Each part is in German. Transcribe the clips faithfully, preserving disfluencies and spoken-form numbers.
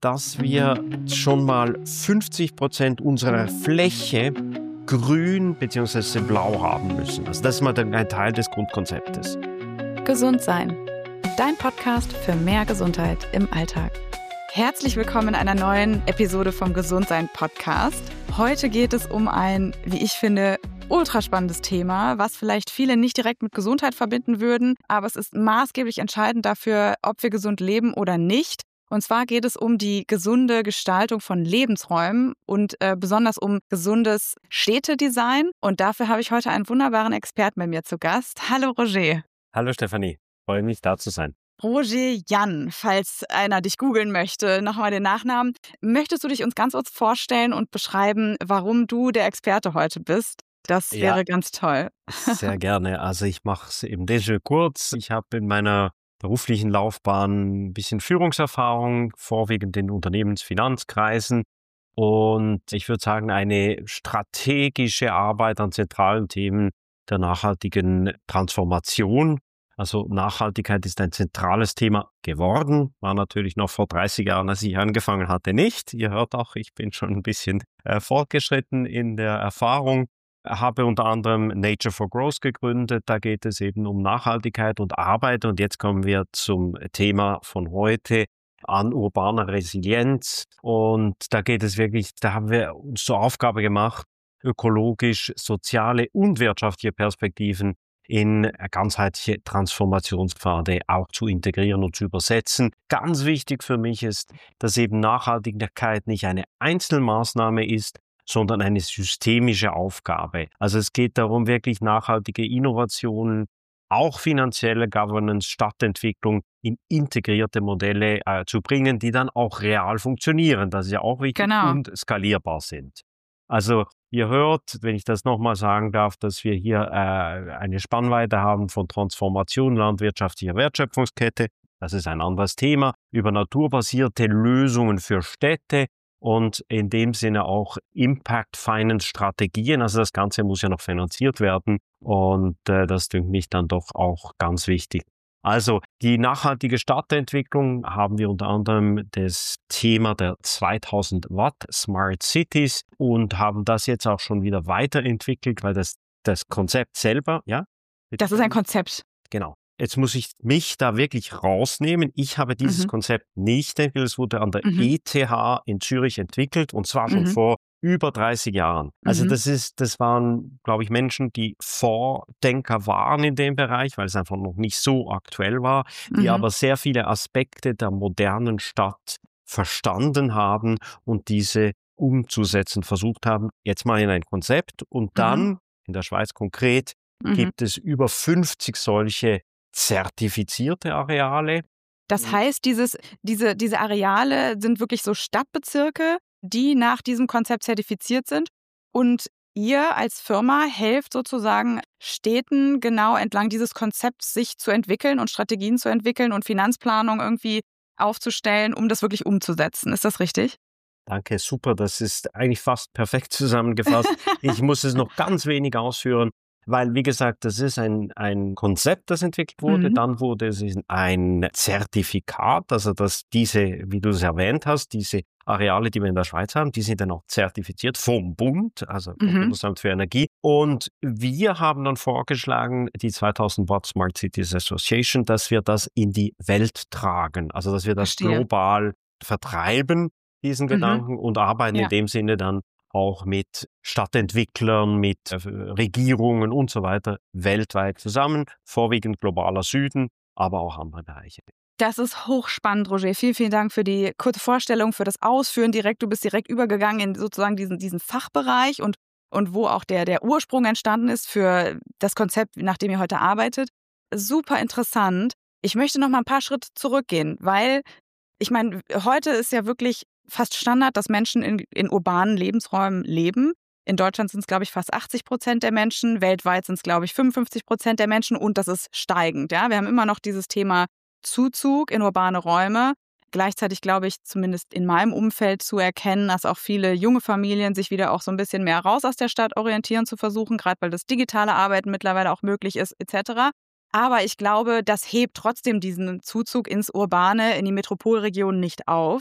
dass wir schon mal fünfzig Prozent unserer Fläche grün bzw. blau haben müssen. Also das ist mal ein Teil des Grundkonzeptes. Gesund sein. Dein Podcast für mehr Gesundheit im Alltag. Herzlich willkommen in einer neuen Episode vom Gesundsein Podcast. Heute geht es um ein, wie ich finde, ultra spannendes Thema, was vielleicht viele nicht direkt mit Gesundheit verbinden würden, aber es ist maßgeblich entscheidend dafür, ob wir gesund leben oder nicht. Und zwar geht es um die gesunde Gestaltung von Lebensräumen und äh, besonders um gesundes Städtedesign. Und dafür habe ich heute einen wunderbaren Experten bei mir zu Gast. Hallo Roger. Hallo Stefanie, freue mich da zu sein. Roger Jan, falls einer dich googeln möchte, nochmal den Nachnamen. Möchtest du dich uns ganz kurz vorstellen und beschreiben, warum du der Experte heute bist? Das wäre ja ganz toll. Sehr gerne. Also ich mache es im déjà kurz. Ich habe in meiner beruflichen Laufbahn ein bisschen Führungserfahrung, vorwiegend in Unternehmensfinanzkreisen. Und ich würde sagen, eine strategische Arbeit an zentralen Themen der nachhaltigen Transformation. Also Nachhaltigkeit ist ein zentrales Thema geworden, war natürlich noch vor dreißig Jahren, als ich angefangen hatte, nicht. Ihr hört auch, ich bin schon ein bisschen äh, fortgeschritten in der Erfahrung. Habe unter anderem Nature for Growth gegründet, da geht es eben um Nachhaltigkeit und Arbeit. Und jetzt kommen wir zum Thema von heute, an urbaner Resilienz. Und da geht es wirklich, da haben wir uns zur Aufgabe gemacht, ökologisch, soziale und wirtschaftliche Perspektiven in ganzheitliche Transformationspfade auch zu integrieren und zu übersetzen. Ganz wichtig für mich ist, dass eben Nachhaltigkeit nicht eine Einzelmaßnahme ist, sondern eine systemische Aufgabe. Also es geht darum, wirklich nachhaltige Innovationen, auch finanzielle Governance, Stadtentwicklung in integrierte Modelle äh, zu bringen, die dann auch real funktionieren. Das ist ja auch wichtig Genau. Und skalierbar sind. Also ihr hört, wenn ich das nochmal sagen darf, dass wir hier äh, eine Spannweite haben von Transformation landwirtschaftlicher Wertschöpfungskette. Das ist ein anderes Thema. Über naturbasierte Lösungen für Städte und in dem Sinne auch Impact-Finance-Strategien. Also das Ganze muss ja noch finanziert werden und äh, das dünkt mich dann doch auch ganz wichtig. Also die nachhaltige Stadtentwicklung haben wir unter anderem das Thema der zweitausend Watt Smart Cities und haben das jetzt auch schon wieder weiterentwickelt, weil das, das Konzept selber, ja? Das ist ein Konzept. Genau. Jetzt muss ich mich da wirklich rausnehmen. Ich habe dieses mhm. Konzept nicht entwickelt. Es wurde an der mhm. E T H in Zürich entwickelt und zwar schon mhm. vor über dreißig Jahren. Also mhm. das ist, das waren, glaube ich, Menschen, die Vordenker waren in dem Bereich, weil es einfach noch nicht so aktuell war, die mhm. aber sehr viele Aspekte der modernen Stadt verstanden haben und diese umzusetzen versucht haben. Jetzt mal in ein Konzept und dann, mhm. in der Schweiz konkret, mhm. gibt es über fünfzig solche zertifizierte Areale. Das heißt, dieses, diese, diese Areale sind wirklich so Stadtbezirke, die nach diesem Konzept zertifiziert sind. Und ihr als Firma helft sozusagen Städten genau entlang dieses Konzepts sich zu entwickeln und Strategien zu entwickeln und Finanzplanung irgendwie aufzustellen, um das wirklich umzusetzen. Ist das richtig? Danke, super. Das ist eigentlich fast perfekt zusammengefasst. Ich muss es noch ganz wenig ausführen. Weil, wie gesagt, das ist ein, ein Konzept, das entwickelt wurde. Mhm. Dann wurde es ein Zertifikat, also dass diese, wie du es erwähnt hast, diese Areale, die wir in der Schweiz haben, die sind dann auch zertifiziert vom Bund, also vom mhm. Bundesamt für Energie. Und wir haben dann vorgeschlagen, die zweitausend Watt Smart Cities Association, dass wir das in die Welt tragen. Also, dass wir das Verstehe. global vertreiben, diesen mhm. Gedanken, und arbeiten ja. in dem Sinne dann auch mit Stadtentwicklern, mit äh, Regierungen und so weiter weltweit zusammen, vorwiegend globaler Süden, aber auch andere Bereiche. Das ist hochspannend, Roger. Vielen, vielen Dank für die kurze Vorstellung, für das Ausführen direkt. Du bist direkt übergegangen in sozusagen diesen, diesen Fachbereich und, und wo auch der, der Ursprung entstanden ist für das Konzept, nach dem ihr heute arbeitet. Super interessant. Ich möchte noch mal ein paar Schritte zurückgehen, weil ich meine, heute ist ja wirklich fast Standard, dass Menschen in, in urbanen Lebensräumen leben. In Deutschland sind es, glaube ich, fast achtzig Prozent der Menschen. Weltweit sind es, glaube ich, fünfundfünfzig Prozent der Menschen. Und das ist steigend. Ja? Wir haben immer noch dieses Thema Zuzug in urbane Räume. Gleichzeitig glaube ich, zumindest in meinem Umfeld zu erkennen, dass auch viele junge Familien sich wieder auch so ein bisschen mehr raus aus der Stadt orientieren zu versuchen, gerade weil das digitale Arbeiten mittlerweile auch möglich ist, et cetera. Aber ich glaube, das hebt trotzdem diesen Zuzug ins Urbane, in die Metropolregion nicht auf.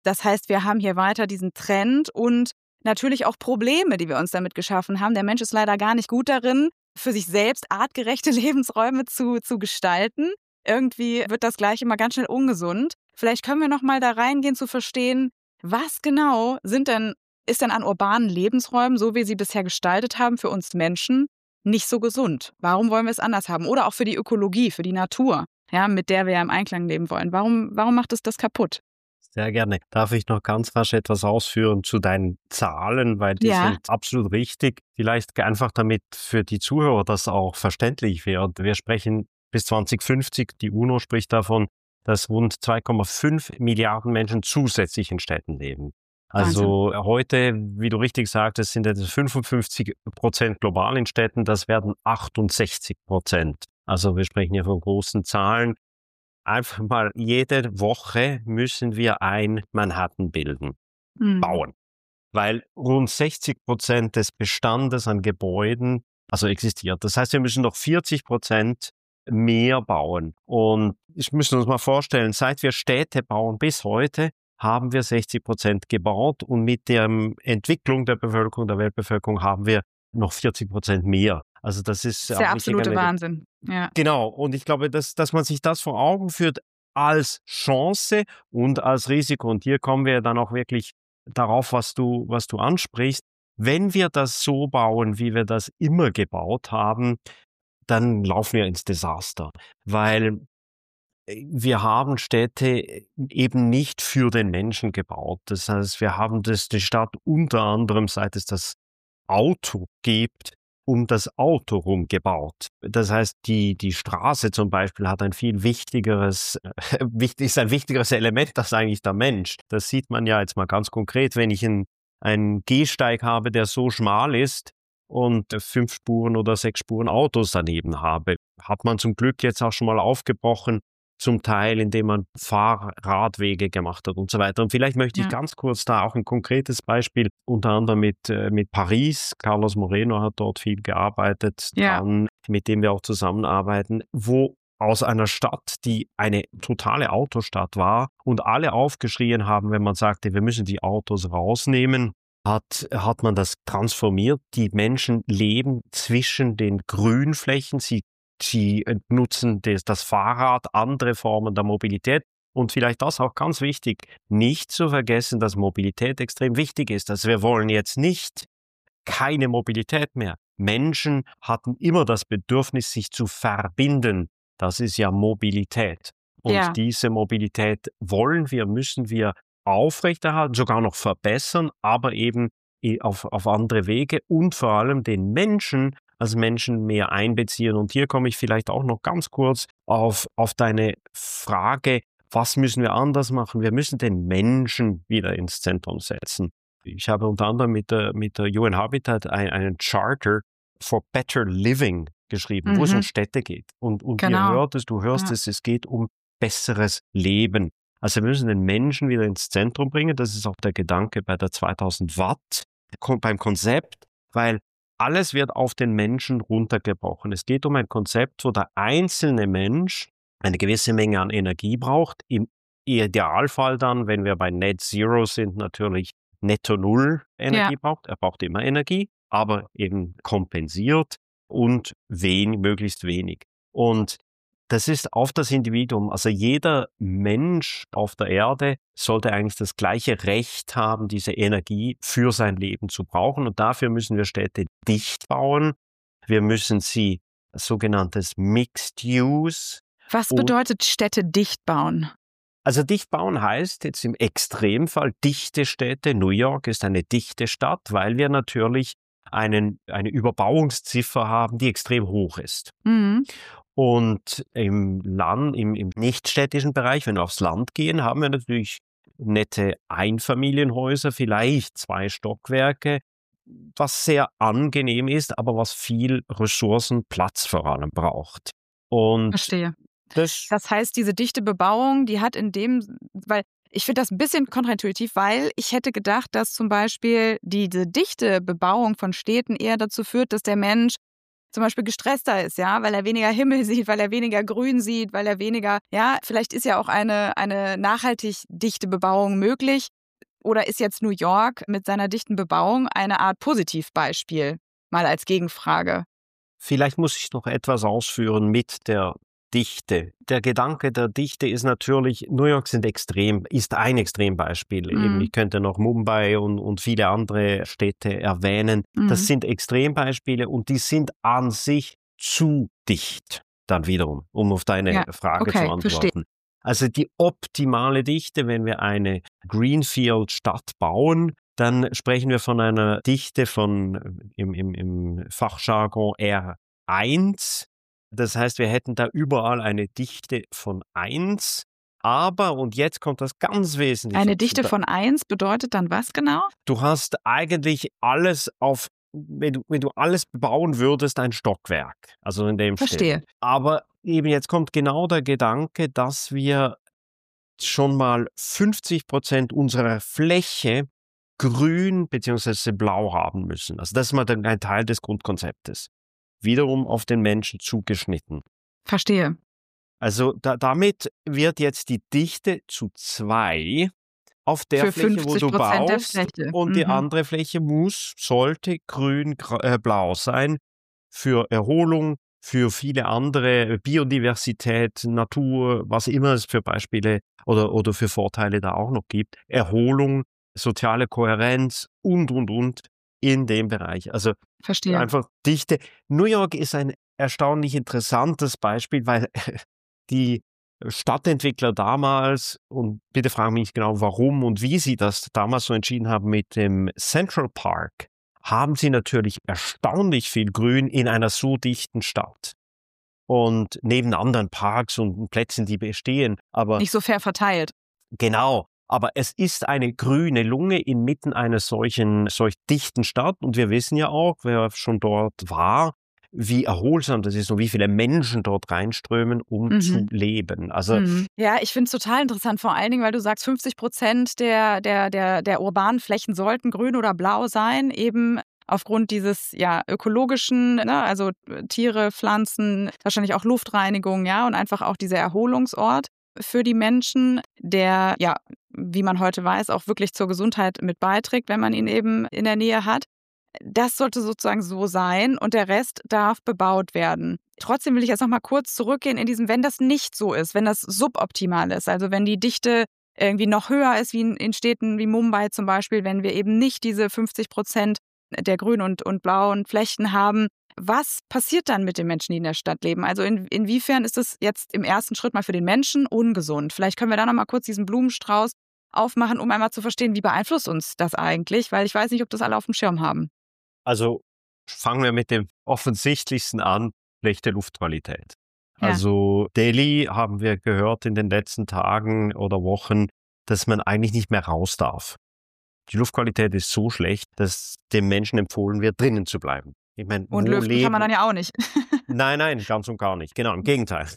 Das heißt, wir haben hier weiter diesen Trend und natürlich auch Probleme, die wir uns damit geschaffen haben. Der Mensch ist leider gar nicht gut darin, für sich selbst artgerechte Lebensräume zu, zu gestalten. Irgendwie wird das gleich immer ganz schnell ungesund. Vielleicht können wir noch mal da reingehen zu verstehen, was genau sind denn, ist denn an urbanen Lebensräumen, so wie sie bisher gestaltet haben, für uns Menschen nicht so gesund? Warum wollen wir es anders haben? Oder auch für die Ökologie, für die Natur, ja, mit der wir ja im Einklang leben wollen. Warum, warum macht es das kaputt? Sehr gerne. Darf ich noch ganz rasch etwas ausführen zu deinen Zahlen, weil die Ja. sind absolut richtig. Vielleicht einfach damit für die Zuhörer das auch verständlich wird. Wir sprechen bis zwanzig fünfzig, die UNO spricht davon, dass rund zwei Komma fünf Milliarden Menschen zusätzlich in Städten leben. Also Wahnsinn. Heute, wie du richtig sagtest, sind es fünfundfünfzig Prozent global in Städten, das werden achtundsechzig Prozent. Also wir sprechen hier von großen Zahlen. Einfach mal jede Woche müssen wir ein Manhattan bilden, Mhm. bauen. Weil rund sechzig Prozent des Bestandes an Gebäuden also existiert. Das heißt, wir müssen noch vierzig Prozent mehr bauen. Und ich muss uns mal vorstellen, seit wir Städte bauen bis heute, haben wir sechzig Prozent gebaut und mit der Entwicklung der Bevölkerung, der Weltbevölkerung haben wir noch vierzig Prozent mehr. Also das ist, das ist der absolute Wahnsinn. Ja. Genau. Und ich glaube, dass, dass man sich das vor Augen führt als Chance und als Risiko. Und hier kommen wir dann auch wirklich darauf, was du, was du ansprichst. Wenn wir das so bauen, wie wir das immer gebaut haben, dann laufen wir ins Desaster, weil wir haben Städte eben nicht für den Menschen gebaut. Das heißt, wir haben das, die Stadt unter anderem, seit es das Auto gibt, um das Auto rum gebaut. Das heißt, die, die Straße zum Beispiel hat ein viel wichtigeres, äh, wichtig, ist ein wichtigeres Element als eigentlich der Mensch. Das sieht man ja jetzt mal ganz konkret, wenn ich einen, einen Gehsteig habe, der so schmal ist und fünf Spuren oder sechs Spuren Autos daneben habe, hat man zum Glück jetzt auch schon mal aufgebrochen, zum Teil, indem man Fahrradwege gemacht hat und so weiter. Und vielleicht möchte ich Ja. ganz kurz da auch ein konkretes Beispiel, unter anderem mit, äh, mit Paris. Carlos Moreno hat dort viel gearbeitet, Ja. dran, mit dem wir auch zusammenarbeiten, wo aus einer Stadt, die eine totale Autostadt war und alle aufgeschrien haben, wenn man sagte, wir müssen die Autos rausnehmen, hat, hat man das transformiert. Die Menschen leben zwischen den Grünflächen, sie Sie nutzen das, das Fahrrad, andere Formen der Mobilität. Und vielleicht das auch ganz wichtig, nicht zu vergessen, dass Mobilität extrem wichtig ist. Also wir wollen jetzt nicht keine Mobilität mehr. Menschen hatten immer das Bedürfnis, sich zu verbinden. Das ist ja Mobilität. Und Ja. diese Mobilität wollen wir, müssen wir aufrechterhalten, sogar noch verbessern, aber eben auf, auf andere Wege und vor allem den Menschen als Menschen mehr einbeziehen. Und hier komme ich vielleicht auch noch ganz kurz auf, auf deine Frage, was müssen wir anders machen? Wir müssen den Menschen wieder ins Zentrum setzen. Ich habe unter anderem mit der, mit der U N Habitat ein, einen Charter for Better Living geschrieben, Mhm. wo es um Städte geht. Und, und Genau. ihr hört es, du hörst Ja. es, es geht um besseres Leben. Also wir müssen den Menschen wieder ins Zentrum bringen. Das ist auch der Gedanke bei der zweitausend Watt, beim Konzept, weil alles wird auf den Menschen runtergebrochen. Es geht um ein Konzept, wo der einzelne Mensch eine gewisse Menge an Energie braucht. Im Idealfall dann, wenn wir bei Net Zero sind, natürlich netto null Energie Ja. braucht. Er braucht immer Energie, aber eben kompensiert und wen, möglichst wenig. Und das ist auf das Individuum, also jeder Mensch auf der Erde sollte eigentlich das gleiche Recht haben, diese Energie für sein Leben zu brauchen. Und dafür müssen wir Städte dicht bauen. Wir müssen sie, sogenanntes Mixed Use. Was Und- bedeutet Städte dicht bauen? Also dicht bauen heißt jetzt im Extremfall dichte Städte. New York ist eine dichte Stadt, weil wir natürlich einen, eine Überbauungsziffer haben, die extrem hoch ist. Mhm. Und im Land, im, im nichtstädtischen Bereich, wenn wir aufs Land gehen, haben wir natürlich nette Einfamilienhäuser, vielleicht zwei Stockwerke, was sehr angenehm ist, aber was viel Ressourcen, Platz vor allem braucht. Und Verstehe. das, Das heißt, diese dichte Bebauung, die hat in dem, weil ich finde das ein bisschen kontraintuitiv, weil ich hätte gedacht, dass zum Beispiel diese dichte Bebauung von Städten eher dazu führt, dass der Mensch zum Beispiel gestresster ist, ja, weil er weniger Himmel sieht, weil er weniger Grün sieht, weil er weniger, ja, vielleicht ist ja auch eine, eine nachhaltig dichte Bebauung möglich, Oder ist jetzt New York mit seiner dichten Bebauung eine Art Positivbeispiel? Mal als Gegenfrage. Vielleicht muss ich noch etwas ausführen mit der Dichte. Der Gedanke der Dichte ist natürlich, New York sind extrem, ist ein Extrembeispiel. Mhm. Eben, ich könnte noch Mumbai und, und viele andere Städte erwähnen. Mhm. Das sind Extrembeispiele und die sind an sich zu dicht. Dann wiederum, um auf deine Ja, Frage okay, zu antworten. verstehe. Also die optimale Dichte, wenn wir eine Greenfield-Stadt bauen, dann sprechen wir von einer Dichte von im, im, im Fachjargon R eins. Das heißt, wir hätten da überall eine Dichte von eins. Aber, und jetzt kommt das ganz Wesentliche. Eine Dichte von eins bedeutet dann was genau? Du hast eigentlich alles auf, wenn du, wenn du alles bebauen würdest, ein Stockwerk. Also in dem Verstehe. Stil. Aber eben jetzt kommt genau der Gedanke, dass wir schon mal fünfzig Prozent unserer Fläche grün bzw. blau haben müssen. Also das ist mal ein Teil des Grundkonzeptes. Wiederum auf den Menschen zugeschnitten. Verstehe. Also da, damit wird jetzt die Dichte zu zwei auf der Für Fläche, wo du fünfzig Prozent der baust, Fläche. und Mhm. die andere Fläche muss, sollte grün, gra- äh, blau sein für Erholung, für viele andere Biodiversität, Natur, was immer es für Beispiele oder, oder für Vorteile da auch noch gibt. Erholung, soziale Kohärenz und, und, und in dem Bereich. Also Verstehe. einfach Dichte. New York ist ein erstaunlich interessantes Beispiel, weil die Stadtentwickler damals, und bitte fragen mich nicht genau warum und wie sie das damals so entschieden haben mit dem Central Park, haben sie natürlich erstaunlich viel Grün in einer so dichten Stadt. Und neben anderen Parks und Plätzen, die bestehen. Aber Nicht so fair verteilt. genau. Aber es ist eine grüne Lunge inmitten einer solchen, solch dichten Stadt. Und wir wissen ja auch, wer schon dort war, wie erholsam das ist und wie viele Menschen dort reinströmen, um Mhm. zu leben. Also Mhm. Ja, ich finde es total interessant, vor allen Dingen, weil du sagst, fünfzig Prozent der, der, der, der urbanen Flächen sollten grün oder blau sein, eben aufgrund dieses ja ökologischen, ne, also Tiere, Pflanzen, wahrscheinlich auch Luftreinigung, ja, und einfach auch dieser Erholungsort für die Menschen, der ja, wie man heute weiß, auch wirklich zur Gesundheit mit beiträgt, wenn man ihn eben in der Nähe hat. Das sollte sozusagen so sein und der Rest darf bebaut werden. Trotzdem will ich jetzt noch mal kurz zurückgehen in diesem, wenn das nicht so ist, wenn das suboptimal ist, also wenn die Dichte irgendwie noch höher ist wie in, in Städten wie Mumbai zum Beispiel, wenn wir eben nicht diese fünfzig Prozent der grünen und, und blauen Flächen haben. Was passiert dann mit den Menschen, die in der Stadt leben? Also in, inwiefern ist es jetzt im ersten Schritt mal für den Menschen ungesund? Vielleicht können wir da noch mal kurz diesen Blumenstrauß aufmachen, um einmal zu verstehen, wie beeinflusst uns das eigentlich? Weil ich weiß nicht, ob das alle auf dem Schirm haben. Also fangen wir mit dem offensichtlichsten an, schlechte Luftqualität. Ja. Also Delhi haben wir gehört in den letzten Tagen oder Wochen, dass man eigentlich nicht mehr raus darf. Die Luftqualität ist so schlecht, dass dem Menschen empfohlen wird, drinnen zu bleiben. Ich meine, Und wo lüften leben? kann man dann ja auch nicht. Nein, nein, ganz und gar nicht. Genau, im Gegenteil.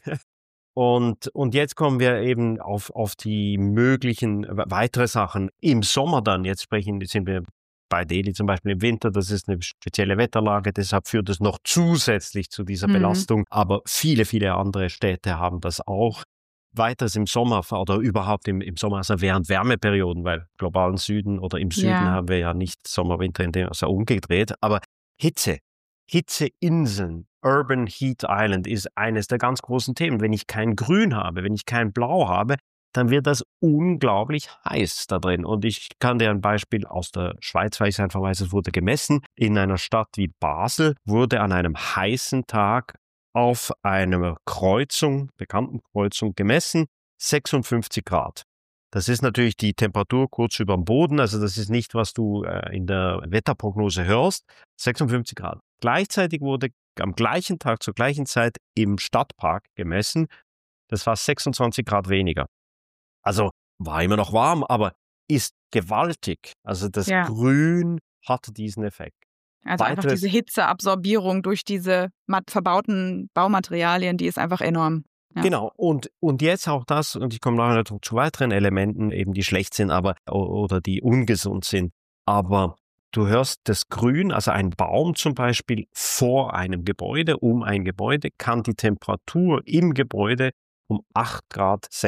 Und, und jetzt kommen wir eben auf, auf die möglichen weitere Sachen im Sommer dann. Jetzt sprechen, sind wir bei Delhi zum Beispiel im Winter, das ist eine spezielle Wetterlage, deshalb führt es noch zusätzlich zu dieser Mhm. Belastung. Aber viele, viele andere Städte haben das auch. Weiteres im Sommer oder überhaupt im, im Sommer, also während Wärmeperioden, weil globalen Süden oder im Süden Ja. haben wir ja nicht Sommer, Winter, in dem also umgedreht. Aber Hitze, Hitzeinseln, Urban Heat Island ist eines der ganz großen Themen. Wenn ich kein Grün habe, wenn ich kein Blau habe, dann wird das unglaublich heiß da drin. Und ich kann dir ein Beispiel aus der Schweiz, weil ich es einfach weiß, es wurde gemessen. In einer Stadt wie Basel wurde an einem heißen Tag auf einer Kreuzung, bekannten Kreuzung, gemessen, sechsundfünfzig Grad. Das ist natürlich die Temperatur kurz über dem Boden, also das ist nicht, was du äh, in der Wetterprognose hörst, sechsundfünfzig Grad. Gleichzeitig wurde am gleichen Tag zur gleichen Zeit im Stadtpark gemessen, das war sechsundzwanzig Grad weniger. Also war immer noch warm, aber ist gewaltig. Also das Ja. Grün hat diesen Effekt. Also einfach Weiteres- diese Hitzeabsorbierung durch diese mat- verbauten Baumaterialien, die ist einfach enorm. Ja. Genau, und, und jetzt auch das, und ich komme nachher noch zu weiteren Elementen, eben die schlecht sind, aber oder die ungesund sind. Aber du hörst das Grün, also ein Baum zum Beispiel vor einem Gebäude, um ein Gebäude, kann die Temperatur im Gebäude um acht Grad senken.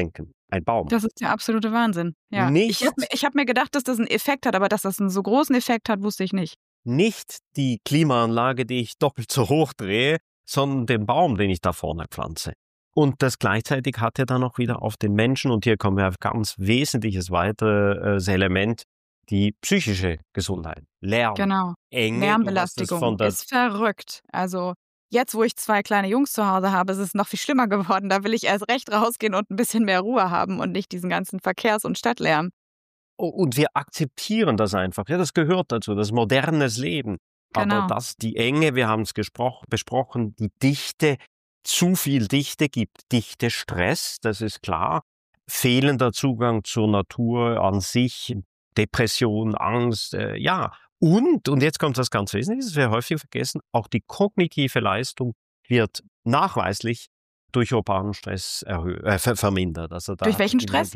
ein Baum. Das ist der absolute Wahnsinn. Ja. Nicht, ich habe ich hab mir gedacht, dass das einen Effekt hat, aber dass das einen so großen Effekt hat, wusste ich nicht. Nicht die Klimaanlage, die ich doppelt so hoch drehe, sondern den Baum, den ich da vorne pflanze. Und das gleichzeitig hat ja dann auch wieder auf den Menschen, und hier kommen wir auf ganz wesentliches weiteres Element, die psychische Gesundheit. Lärm, Genau. Enge, Lärmbelastung von der ist verrückt. Also jetzt, wo ich zwei kleine Jungs zu Hause habe, ist es noch viel schlimmer geworden. Da will ich erst recht rausgehen und ein bisschen mehr Ruhe haben und nicht diesen ganzen Verkehrs- und Stadtlärm. Und wir akzeptieren das einfach. Ja, das gehört dazu, das ist modernes Leben. Genau. Aber dass die Enge, wir haben es besprochen, die Dichte, zu viel Dichte gibt. Dichte Stress, das ist klar. Fehlender Zugang zur Natur an sich, Depression, Angst, äh, ja. Und, und jetzt kommt das ganz Wesentliche, das wir häufig vergessen, auch die kognitive Leistung wird nachweislich durch urbanen Stress erhö- äh, ver vermindert. Also da Durch welchen Stress?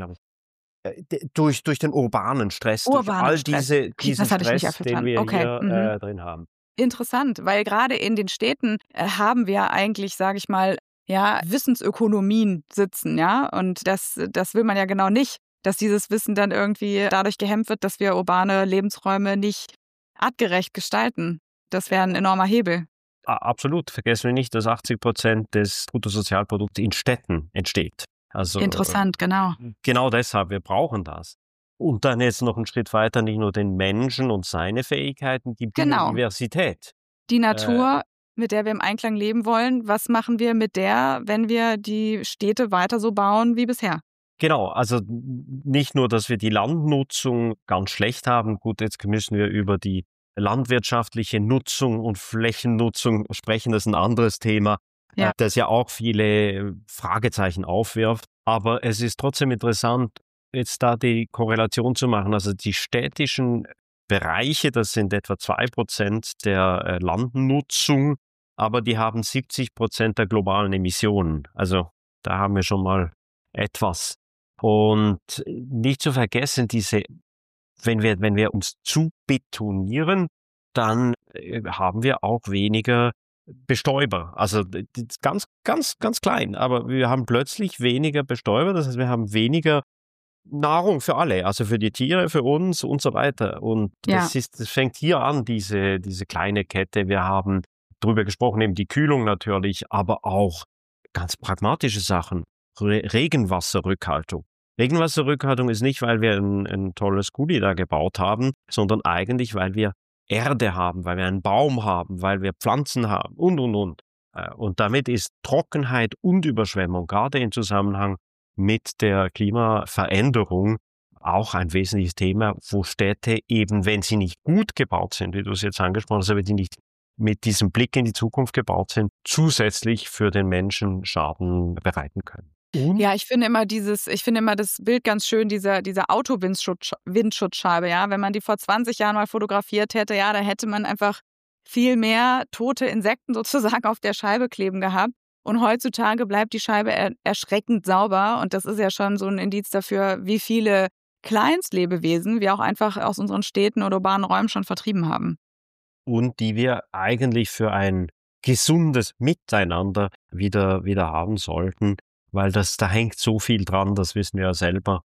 Durch, durch den urbanen Stress, Urbanen durch all Stress. diese, Okay, diesen das hatte ich nicht Stress, den verstanden. wir Okay. hier Mhm. äh, drin haben. Interessant, weil gerade in den Städten äh, haben wir eigentlich, sage ich mal, ja, Wissensökonomien sitzen, ja, und das, das will man ja genau nicht, dass dieses Wissen dann irgendwie dadurch gehemmt wird, dass wir urbane Lebensräume nicht artgerecht gestalten. Das wäre ein enormer Hebel. Absolut. Vergessen wir nicht, dass achtzig Prozent des Bruttosozialprodukts in Städten entsteht. Also Interessant, genau. Genau deshalb, wir brauchen das. Und dann jetzt noch einen Schritt weiter, nicht nur den Menschen und seine Fähigkeiten, die Genau. Biodiversität. Die Natur, äh, mit der wir im Einklang leben wollen, was machen wir mit der, wenn wir die Städte weiter so bauen wie bisher? Genau, also nicht nur, dass wir die Landnutzung ganz schlecht haben, gut, jetzt müssen wir über die landwirtschaftliche Nutzung und Flächennutzung sprechen, das ist ein anderes Thema, Ja. das ja auch viele Fragezeichen aufwirft. Aber es ist trotzdem interessant, jetzt da die Korrelation zu machen. Also die städtischen Bereiche, das sind etwa zwei Prozent der Landnutzung, aber die haben siebzig Prozent der globalen Emissionen. Also da haben wir schon mal etwas. Und nicht zu vergessen, diese Wenn wir, wenn wir uns zu betonieren, dann äh, haben wir auch weniger Bestäuber. Also ganz, ganz, ganz klein. Aber wir haben plötzlich weniger Bestäuber. Das heißt, wir haben weniger Nahrung für alle. Also für die Tiere, für uns und so weiter. Und Ja. das ist, das fängt hier an, diese, diese kleine Kette. Wir haben drüber gesprochen, eben die Kühlung natürlich, aber auch ganz pragmatische Sachen. Re- Regenwasserrückhaltung. Regenwasserrückhaltung ist nicht, weil wir ein, ein tolles Gully da gebaut haben, sondern eigentlich, weil wir Erde haben, weil wir einen Baum haben, weil wir Pflanzen haben und, und, und. Und damit ist Trockenheit und Überschwemmung, gerade im Zusammenhang mit der Klimaveränderung, auch ein wesentliches Thema, wo Städte eben, wenn sie nicht gut gebaut sind, wie du es jetzt angesprochen hast, aber die nicht mit diesem Blick in die Zukunft gebaut sind, zusätzlich für den Menschen Schaden bereiten können. Und? Ja, ich finde immer dieses, ich finde immer das Bild ganz schön, dieser, dieser Auto-Windschutzscheibe, ja. Wenn man die vor zwanzig Jahren mal fotografiert hätte, ja, da hätte man einfach viel mehr tote Insekten sozusagen auf der Scheibe kleben gehabt. Und heutzutage bleibt die Scheibe er, erschreckend sauber. Und das ist ja schon so ein Indiz dafür, wie viele Kleinstlebewesen wir auch einfach aus unseren Städten oder urbanen Räumen schon vertrieben haben. Und die wir eigentlich für ein gesundes Miteinander wieder, wieder haben sollten. Weil das, da hängt so viel dran, das wissen wir ja selber.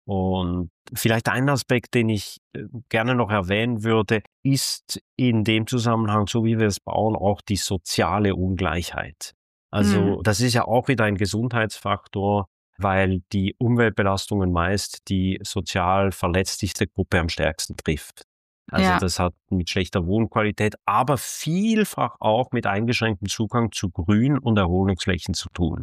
Und vielleicht ein Aspekt, den ich gerne noch erwähnen würde, ist in dem Zusammenhang, so wie wir es bauen, auch die soziale Ungleichheit. Also mhm. das ist ja auch wieder ein Gesundheitsfaktor, weil die Umweltbelastungen meist die sozial verletzlichste Gruppe am stärksten trifft. Also ja. Das hat mit schlechter Wohnqualität, aber vielfach auch mit eingeschränktem Zugang zu Grün- und Erholungsflächen zu tun.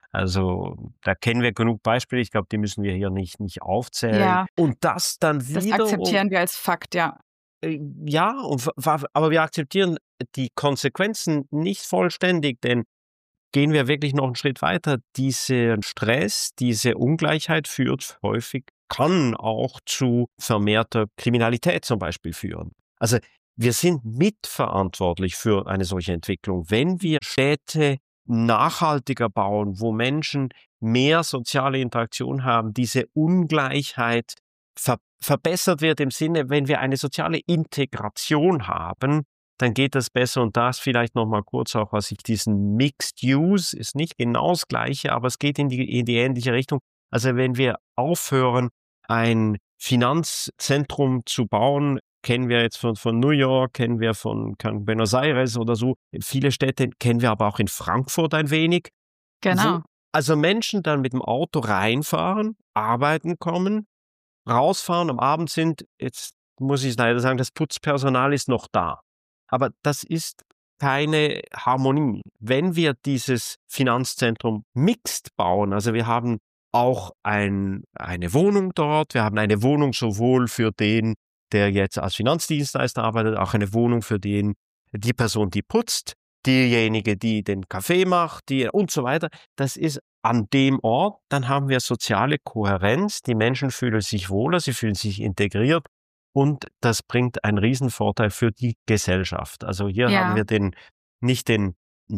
Also da kennen wir genug Beispiele, ich glaube, die müssen wir hier nicht, nicht aufzählen. Ja, und das dann wieder... Das akzeptieren wir als Fakt, ja. Ja, und, aber wir akzeptieren die Konsequenzen nicht vollständig, denn gehen wir wirklich noch einen Schritt weiter. Dieser Stress, diese Ungleichheit führt häufig, kann auch zu vermehrter Kriminalität zum Beispiel führen. Also wir sind mitverantwortlich für eine solche Entwicklung. Wenn wir Städte nachhaltiger bauen, wo Menschen mehr soziale Interaktion haben, diese Ungleichheit ver- verbessert wird im Sinne, wenn wir eine soziale Integration haben, dann geht das besser. Und das vielleicht nochmal kurz auch, was ich diesen Mixed Use, ist nicht genau das Gleiche, aber es geht in die, in die ähnliche Richtung. Also wenn wir aufhören, ein Finanzzentrum zu bauen, kennen wir jetzt von, von New York, kennen wir von Buenos Aires oder so, viele Städte kennen wir aber auch in Frankfurt ein wenig. Genau. Wo also Menschen dann mit dem Auto reinfahren, arbeiten kommen, rausfahren, am Abend sind, jetzt muss ich leider sagen, das Putzpersonal ist noch da. Aber das ist keine Harmonie. Wenn wir dieses Finanzzentrum mixed bauen, also wir haben auch ein, eine Wohnung dort, wir haben eine Wohnung sowohl für den, der jetzt als Finanzdienstleister arbeitet, auch eine Wohnung für den, die Person, die putzt, diejenige, die den Kaffee macht, die und so weiter. Das ist an dem Ort, dann haben wir soziale Kohärenz, die Menschen fühlen sich wohler, sie fühlen sich integriert und das bringt einen Riesenvorteil für die Gesellschaft. Also hier Ja. haben wir den, nicht den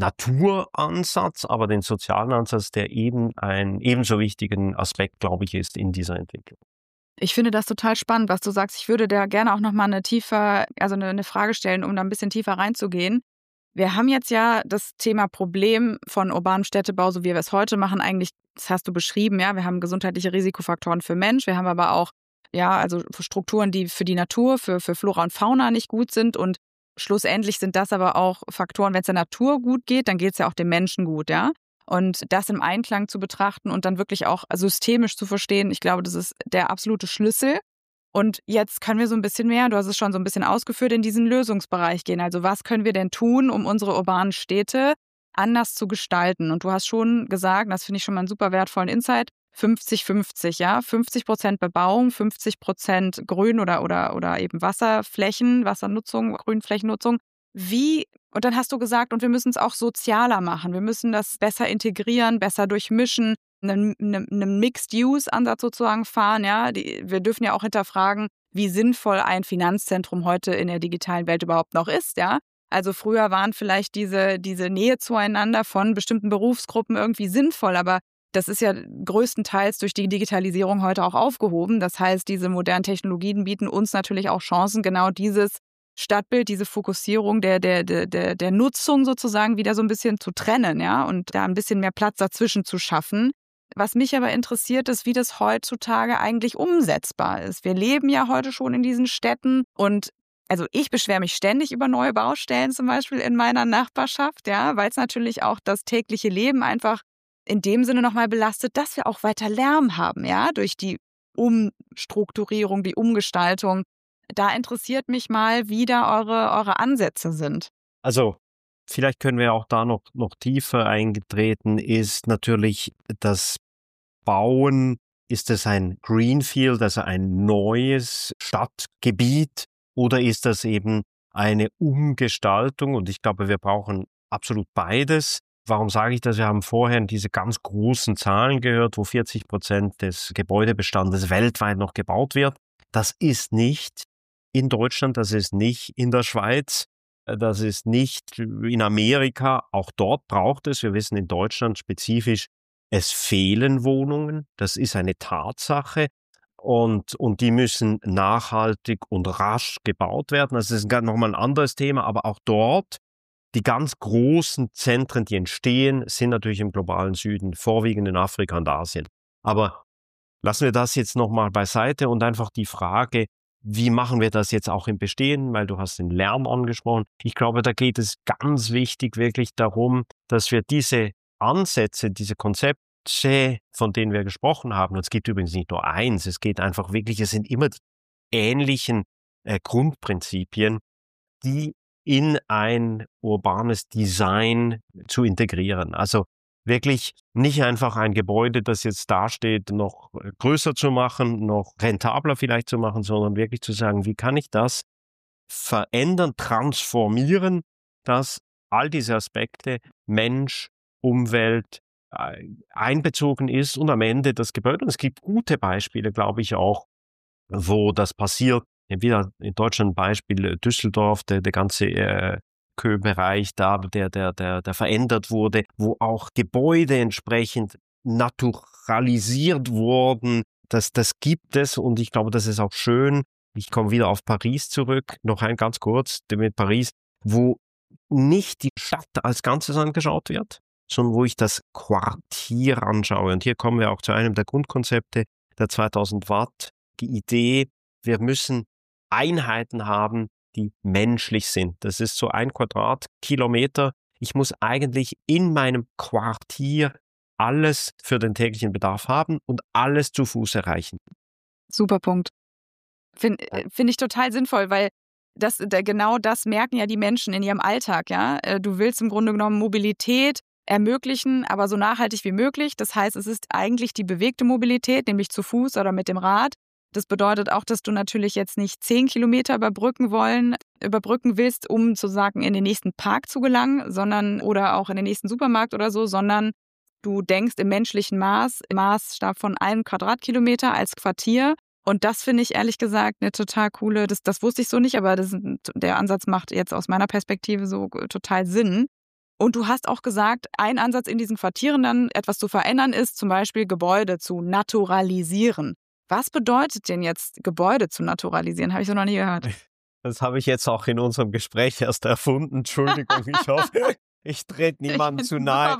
Naturansatz, aber den sozialen Ansatz, der eben ein ebenso wichtigen Aspekt, glaube ich, ist in dieser Entwicklung. Ich finde das total spannend, was du sagst. Ich würde da gerne auch nochmal eine tiefer, also eine, eine Frage stellen, um da ein bisschen tiefer reinzugehen. Wir haben jetzt ja das Thema Problem von urbanem Städtebau, so wie wir es heute machen, eigentlich, das hast du beschrieben, ja, wir haben gesundheitliche Risikofaktoren für Mensch, wir haben aber auch, ja, also Strukturen, die für die Natur, für, für Flora und Fauna nicht gut sind und schlussendlich sind das aber auch Faktoren, wenn es der Natur gut geht, dann geht es ja auch dem Menschen gut, ja. Und das im Einklang zu betrachten und dann wirklich auch systemisch zu verstehen, ich glaube, das ist der absolute Schlüssel. Und jetzt können wir so ein bisschen mehr, du hast es schon so ein bisschen ausgeführt, in diesen Lösungsbereich gehen. Also was können wir denn tun, um unsere urbanen Städte anders zu gestalten? Und du hast schon gesagt, das finde ich schon mal einen super wertvollen Insight, fünfzig fünfzig, ja, fünfzig Prozent Bebauung, fünfzig Prozent Grün oder, oder, oder eben Wasserflächen, Wassernutzung, Grünflächennutzung. Wie, und dann hast du gesagt, und wir müssen es auch sozialer machen, wir müssen das besser integrieren, besser durchmischen, einen, einen, einen Mixed-Use-Ansatz sozusagen fahren, ja. Die, wir dürfen ja auch hinterfragen, wie sinnvoll ein Finanzzentrum heute in der digitalen Welt überhaupt noch ist, ja. Also früher waren vielleicht diese, diese Nähe zueinander von bestimmten Berufsgruppen irgendwie sinnvoll, aber das ist ja größtenteils durch die Digitalisierung heute auch aufgehoben. Das heißt, diese modernen Technologien bieten uns natürlich auch Chancen, genau dieses Stadtbild, diese Fokussierung der, der, der, der Nutzung sozusagen wieder so ein bisschen zu trennen, ja, und da ein bisschen mehr Platz dazwischen zu schaffen. Was mich aber interessiert, ist, wie das heutzutage eigentlich umsetzbar ist. Wir leben ja heute schon in diesen Städten und also ich beschwere mich ständig über neue Baustellen zum Beispiel in meiner Nachbarschaft, ja, weil es natürlich auch das tägliche Leben einfach in dem Sinne nochmal belastet, dass wir auch weiter Lärm haben, ja, durch die Umstrukturierung, die Umgestaltung. Da interessiert mich mal, wie da eure, eure Ansätze sind. Also vielleicht können wir auch da noch, noch tiefer eingetreten, ist natürlich das Bauen, ist es ein Greenfield, also ein neues Stadtgebiet oder ist das eben eine Umgestaltung? Und ich glaube, wir brauchen absolut beides. Warum sage ich das? Wir haben vorher diese ganz großen Zahlen gehört, wo vierzig Prozent des Gebäudebestandes weltweit noch gebaut wird. Das ist nicht in Deutschland, das ist nicht in der Schweiz, das ist nicht in Amerika. Auch dort braucht es, wir wissen in Deutschland spezifisch, es fehlen Wohnungen. Das ist eine Tatsache. Und, und die müssen nachhaltig und rasch gebaut werden. Das ist nochmal ein anderes Thema, aber auch dort, die ganz großen Zentren, die entstehen, sind natürlich im globalen Süden, vorwiegend in Afrika und Asien. Aber lassen wir das jetzt nochmal beiseite und einfach die Frage, wie machen wir das jetzt auch im Bestehen, weil du hast den Lärm angesprochen. Ich glaube, da geht es ganz wichtig wirklich darum, dass wir diese Ansätze, diese Konzepte, von denen wir gesprochen haben, und es gibt übrigens nicht nur eins, es geht einfach wirklich, es sind immer die ähnlichen äh, Grundprinzipien, die in ein urbanes Design zu integrieren. Also wirklich nicht einfach ein Gebäude, das jetzt dasteht, noch größer zu machen, noch rentabler vielleicht zu machen, sondern wirklich zu sagen, wie kann ich das verändern, transformieren, dass all diese Aspekte Mensch, Umwelt äh, einbezogen ist und am Ende das Gebäude. Und es gibt gute Beispiele, glaube ich auch, wo das passiert. Wieder in Deutschland ein Beispiel Düsseldorf, der, der ganze äh, Kö-Bereich da, der, der, der, der verändert wurde, wo auch Gebäude entsprechend naturalisiert wurden. Das, das gibt es und ich glaube, das ist auch schön. Ich komme wieder auf Paris zurück, noch ein ganz kurz mit Paris, wo nicht die Stadt als Ganzes angeschaut wird, sondern wo ich das Quartier anschaue. Und hier kommen wir auch zu einem der Grundkonzepte der zweitausend Watt, die Idee, wir müssen Einheiten haben, die menschlich sind. Das ist so ein Quadratkilometer. Ich muss eigentlich in meinem Quartier alles für den täglichen Bedarf haben und alles zu Fuß erreichen. Super Punkt. Finde find ich total sinnvoll, weil das, da, genau das merken ja die Menschen in ihrem Alltag. Ja? Du willst im Grunde genommen Mobilität ermöglichen, aber so nachhaltig wie möglich. Das heißt, es ist eigentlich die bewegte Mobilität, nämlich zu Fuß oder mit dem Rad. Das bedeutet auch, dass du natürlich jetzt nicht zehn Kilometer überbrücken wollen, überbrücken willst, um sozusagen in den nächsten Park zu gelangen, sondern oder auch in den nächsten Supermarkt oder so, sondern du denkst im menschlichen Maß, im Maßstab von einem Quadratkilometer als Quartier. Und das finde ich ehrlich gesagt eine total coole, das, das wusste ich so nicht, aber das, der Ansatz macht jetzt aus meiner Perspektive so total Sinn. Und du hast auch gesagt, ein Ansatz in diesen Quartieren dann etwas zu verändern ist, zum Beispiel Gebäude zu naturalisieren. Was bedeutet denn jetzt, Gebäude zu naturalisieren? Habe ich so noch nie gehört. Das habe ich jetzt auch in unserem Gespräch erst erfunden. Entschuldigung, ich hoffe, ich trete niemandem zu nahe.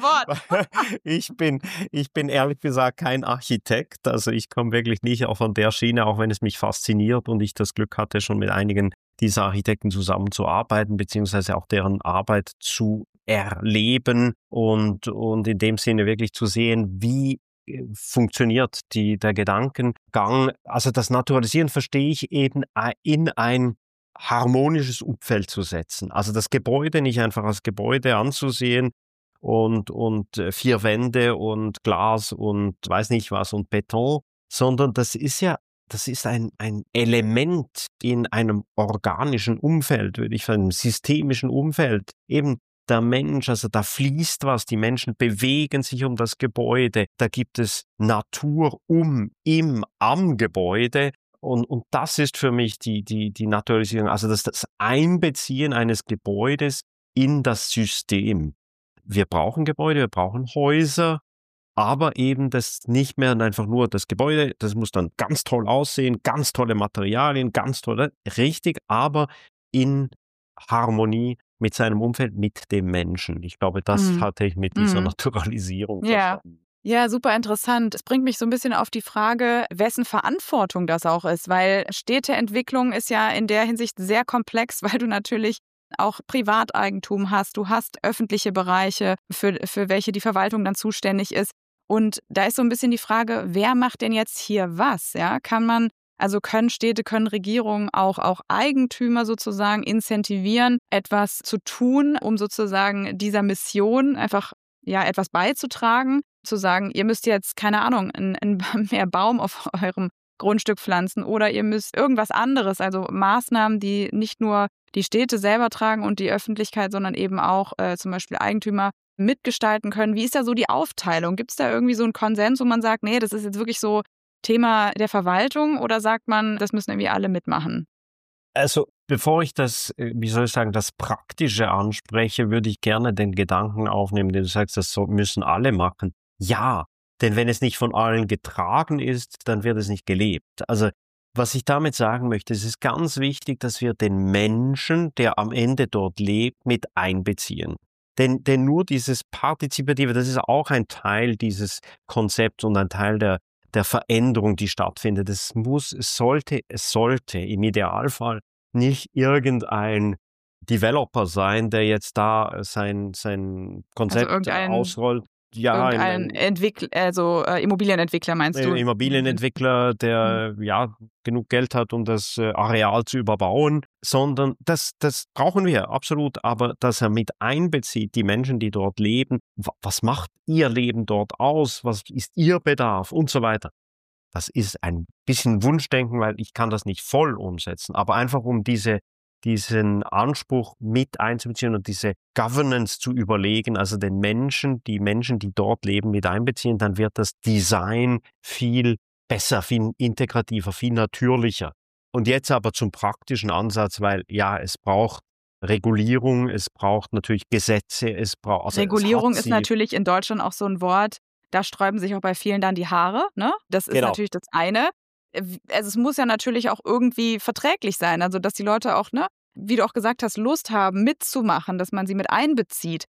Ich bin, ich bin ehrlich gesagt kein Architekt. Also ich komme wirklich nicht auch von der Schiene, auch wenn es mich fasziniert und ich das Glück hatte, schon mit einigen dieser Architekten zusammenzuarbeiten, beziehungsweise auch deren Arbeit zu erleben und, und in dem Sinne wirklich zu sehen, wie funktioniert die, der Gedankengang. Also das Naturalisieren verstehe ich eben in ein harmonisches Umfeld zu setzen. Also das Gebäude nicht einfach als Gebäude anzusehen und, und vier Wände und Glas und weiß nicht was und Beton, sondern das ist ja, das ist ein, ein Element in einem organischen Umfeld, würde ich sagen, einem systemischen Umfeld. Eben der Mensch, also da fließt was, die Menschen bewegen sich um das Gebäude, da gibt es Natur um, im, am Gebäude und, und das ist für mich die, die, die Naturalisierung, also das, das Einbeziehen eines Gebäudes in das System. Wir brauchen Gebäude, wir brauchen Häuser, aber eben das nicht mehr einfach nur das Gebäude, das muss dann ganz toll aussehen, ganz tolle Materialien, ganz tolle, richtig, aber in Harmonie mit seinem Umfeld, mit dem Menschen. Ich glaube, das mhm. hatte ich mit dieser mhm. Naturalisierung ja. verstanden. Ja, super interessant. Es bringt mich so ein bisschen auf die Frage, wessen Verantwortung das auch ist, weil Städteentwicklung ist ja in der Hinsicht sehr komplex, weil du natürlich auch Privateigentum hast, du hast öffentliche Bereiche, für, für welche die Verwaltung dann zuständig ist. Und da ist so ein bisschen die Frage, wer macht denn jetzt hier was? Ja, kann man Also können Städte, können Regierungen auch, auch Eigentümer sozusagen incentivieren, etwas zu tun, um sozusagen dieser Mission einfach ja etwas beizutragen, zu sagen, ihr müsst jetzt, keine Ahnung, ein, ein mehr Baum auf eurem Grundstück pflanzen oder ihr müsst irgendwas anderes, also Maßnahmen, die nicht nur die Städte selber tragen und die Öffentlichkeit, sondern eben auch äh, zum Beispiel Eigentümer mitgestalten können. Wie ist da so die Aufteilung? Gibt es da irgendwie so einen Konsens, wo man sagt, nee, das ist jetzt wirklich so Thema der Verwaltung oder sagt man, das müssen irgendwie alle mitmachen? Also bevor ich das, wie soll ich sagen, das Praktische anspreche, würde ich gerne den Gedanken aufnehmen, den du sagst, das müssen alle machen. Ja, denn wenn es nicht von allen getragen ist, dann wird es nicht gelebt. Also was ich damit sagen möchte, es ist ganz wichtig, dass wir den Menschen, der am Ende dort lebt, mit einbeziehen. Denn, denn nur dieses Partizipative, das ist auch ein Teil dieses Konzepts und ein Teil der der Veränderung, die stattfindet. Es muss, es sollte, es sollte im Idealfall nicht irgendein Developer sein, der jetzt da sein, sein Konzept also ausrollt. Ja, irgendein Entwickler, also äh, Immobilienentwickler meinst du? Immobilienentwickler, der mhm. ja genug Geld hat, um das äh, Areal zu überbauen, sondern das, das brauchen wir absolut, aber dass er mit einbezieht, die Menschen, die dort leben, was macht ihr Leben dort aus, was ist ihr Bedarf und so weiter. Das ist ein bisschen Wunschdenken, weil ich kann das nicht voll umsetzen, aber einfach um diese diesen Anspruch mit einzubeziehen und diese Governance zu überlegen, also den Menschen, die Menschen, die dort leben, mit einbeziehen, dann wird das Design viel besser, viel integrativer, viel natürlicher. Und jetzt aber zum praktischen Ansatz, weil ja, es braucht Regulierung, es braucht natürlich Gesetze, es braucht... Also Regulierung ist natürlich in Deutschland auch so ein Wort, da sträuben sich auch bei vielen dann die Haare, ne? Das ist genau. natürlich das eine. Also es muss ja natürlich auch irgendwie verträglich sein, also dass die Leute auch, ne, wie du auch gesagt hast, Lust haben, mitzumachen, dass man sie mit einbezieht.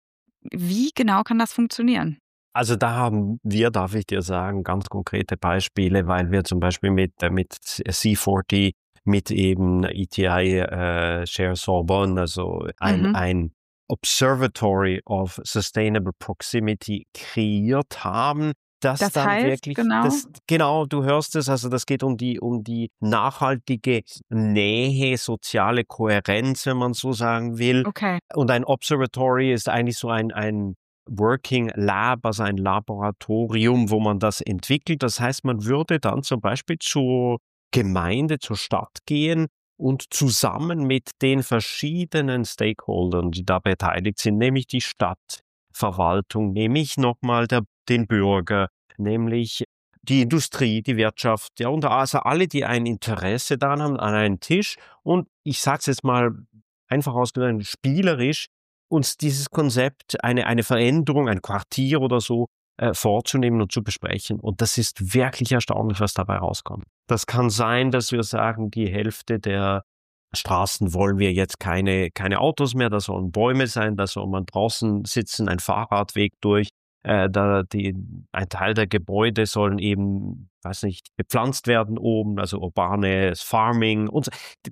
Wie genau kann das funktionieren? Also da haben wir, darf ich dir sagen, ganz konkrete Beispiele, weil wir zum Beispiel mit, mit C vierzig, mit eben E T I äh, Share Sorbonne, also ein, Mhm. ein Observatory of Sustainable Proximity kreiert haben, das, Das dann heißt, wirklich, genau? das, genau, du hörst es, also das geht um die, um die nachhaltige Nähe, soziale Kohärenz, wenn man so sagen will. Okay. Und ein Observatory ist eigentlich so ein, ein Working Lab, also ein Laboratorium, wo man das entwickelt. Das heißt, man würde dann zum Beispiel zur Gemeinde, zur Stadt gehen und zusammen mit den verschiedenen Stakeholdern, die da beteiligt sind, nämlich die Stadtverwaltung, nämlich nochmal der, den Bürger, nämlich die Industrie, die Wirtschaft, ja, und also alle, die ein Interesse daran haben, an einen Tisch. Und ich sage es jetzt mal einfach ausgedrückt, spielerisch, uns dieses Konzept, eine, eine Veränderung, ein Quartier oder so, äh, vorzunehmen und zu besprechen. Und das ist wirklich erstaunlich, was dabei rauskommt. Das kann sein, dass wir sagen, die Hälfte der Straßen wollen wir jetzt keine, keine Autos mehr, da sollen Bäume sein, da soll man draußen sitzen, ein Fahrradweg durch. Äh, da die, ein Teil der Gebäude sollen eben, weiß nicht, bepflanzt werden oben, also urbanes Farming und so.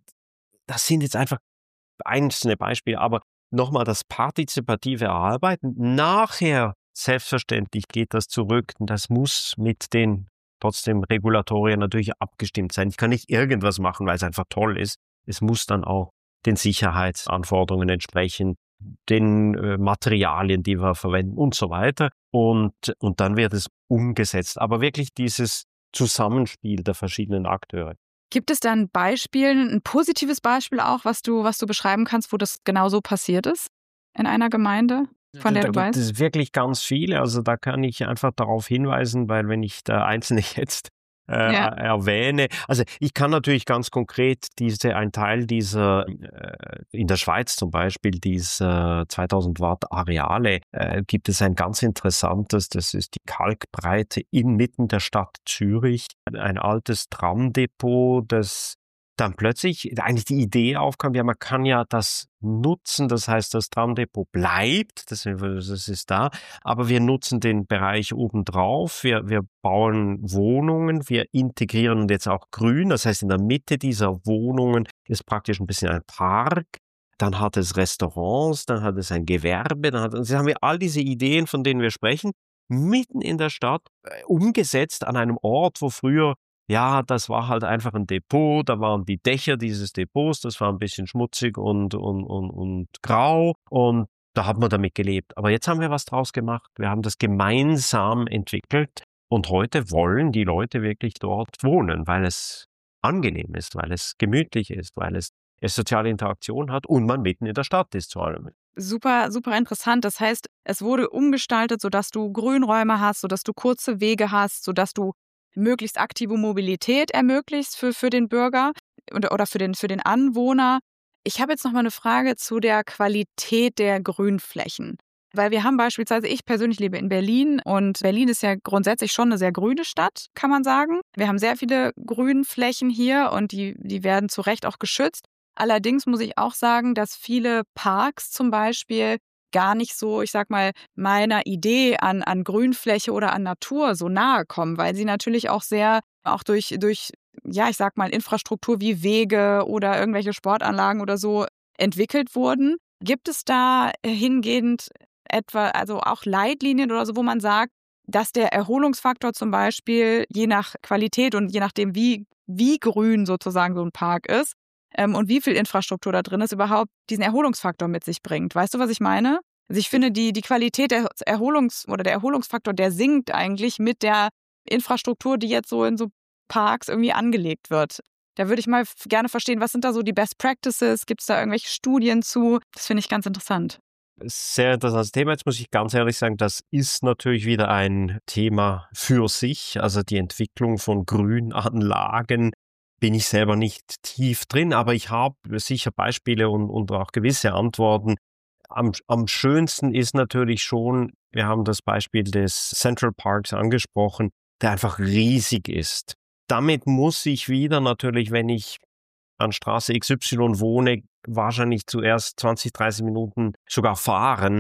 Das sind jetzt einfach einzelne Beispiele, aber nochmal das partizipative Erarbeiten. Nachher, selbstverständlich, geht das zurück und das muss mit den trotzdem Regulatorien natürlich abgestimmt sein. Ich kann nicht irgendwas machen, weil es einfach toll ist. Es muss dann auch den Sicherheitsanforderungen entsprechen, den äh, Materialien, die wir verwenden und so weiter. Und, und dann wird es umgesetzt. Aber wirklich dieses Zusammenspiel der verschiedenen Akteure. Gibt es da ein Beispiel, ein positives Beispiel auch, was du, was du beschreiben kannst, wo das genau so passiert ist in einer Gemeinde, von der da du gibt weißt? es wirklich ganz viele. Also da kann ich einfach darauf hinweisen, weil wenn ich da einzelne jetzt äh, Ja. erwähne, also ich kann natürlich ganz konkret diese, ein Teil dieser, äh, in der Schweiz zum Beispiel, diese zweitausend Watt Areale, äh, gibt es ein ganz interessantes, das ist die Kalkbreite inmitten der Stadt Zürich, ein altes Tramdepot, das dann plötzlich eigentlich die Idee aufkam, ja, man kann ja das nutzen, das heißt, das Tramdepot bleibt, das, das ist da, aber wir nutzen den Bereich obendrauf, wir, wir bauen Wohnungen, wir integrieren jetzt auch Grün, das heißt, in der Mitte dieser Wohnungen ist praktisch ein bisschen ein Park, dann hat es Restaurants, dann hat es ein Gewerbe, dann hat, also haben wir all diese Ideen, von denen wir sprechen, mitten in der Stadt, äh, umgesetzt an einem Ort, wo früher ja, das war halt einfach ein Depot, da waren die Dächer dieses Depots, das war ein bisschen schmutzig und, und, und, und grau und da hat man damit gelebt. Aber jetzt haben wir was draus gemacht, wir haben das gemeinsam entwickelt und heute wollen die Leute wirklich dort wohnen, weil es angenehm ist, weil es gemütlich ist, weil es, es soziale Interaktion hat und man mitten in der Stadt ist vor allem. Super, super interessant. Das heißt, es wurde umgestaltet, sodass du Grünräume hast, sodass du kurze Wege hast, sodass du möglichst aktive Mobilität ermöglicht für, für den Bürger oder, oder für, den, für den Anwohner. Ich habe jetzt noch mal eine Frage zu der Qualität der Grünflächen. Weil wir haben beispielsweise, ich persönlich lebe in Berlin und Berlin ist ja grundsätzlich schon eine sehr grüne Stadt, kann man sagen. Wir haben sehr viele Grünflächen hier und die, die werden zu Recht auch geschützt. Allerdings muss ich auch sagen, dass viele Parks zum Beispiel gar nicht so, ich sag mal, meiner Idee an, an Grünfläche oder an Natur so nahe kommen, weil sie natürlich auch sehr, auch durch, durch, ja, ich sag mal, Infrastruktur wie Wege oder irgendwelche Sportanlagen oder so entwickelt wurden. Gibt es da hingehend etwa, also auch Leitlinien oder so, wo man sagt, dass der Erholungsfaktor zum Beispiel je nach Qualität und je nachdem, wie, wie grün sozusagen so ein Park ist, Ähm, und wie viel Infrastruktur da drin ist, überhaupt diesen Erholungsfaktor mit sich bringt. Weißt du, was ich meine? Also ich finde, die, die Qualität der Erholungs- oder der Erholungsfaktor, der sinkt eigentlich mit der Infrastruktur, die jetzt so in so Parks irgendwie angelegt wird. Da würde ich mal f- gerne verstehen, was sind da so die Best Practices? Gibt es da irgendwelche Studien zu? Das finde ich ganz interessant. Sehr interessantes Thema. Jetzt muss ich ganz ehrlich sagen, das ist natürlich wieder ein Thema für sich. Also die Entwicklung von Grünanlagen bin ich selber nicht tief drin, aber ich habe sicher Beispiele und, und auch gewisse Antworten. Am, am schönsten ist natürlich schon, wir haben das Beispiel des Central Parks angesprochen, der einfach riesig ist. Damit muss ich wieder natürlich, wenn ich an Straße X Y wohne, wahrscheinlich zuerst zwanzig, dreißig Minuten sogar fahren,